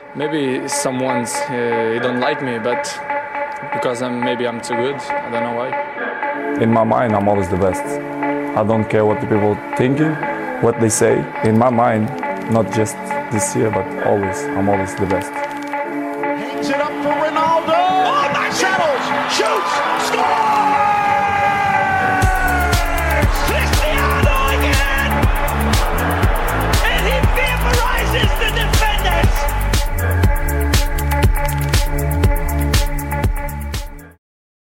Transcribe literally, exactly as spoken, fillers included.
Maybe someone's uh, he don't like me, but because I'm maybe I'm too good. I don't know why. In my mind, I'm always the best. I don't care what the people thinking, what they say. In my mind, not just this year, but always, I'm always the best. Hangs it up for Ronaldo. Oh, nice shuttle! Shoots! Scores!